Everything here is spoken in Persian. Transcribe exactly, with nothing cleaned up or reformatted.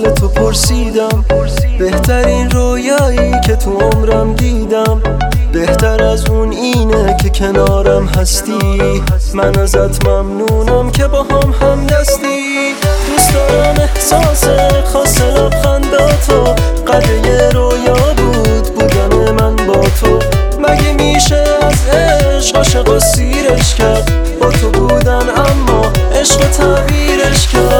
حال تو پرسیدم، بهترین رویایی که تو عمرم دیدم، بهتر از اون اینه که کنارم هستی. من ازت ممنونم که با هم هم دستی. دوست دارم احساس خاص لبخنداتو، قدر رویا بود بودن من با تو. مگه میشه از عشق عاشقا سیرش کرد؟ با تو بودن اما عشق تعبیرش کرد.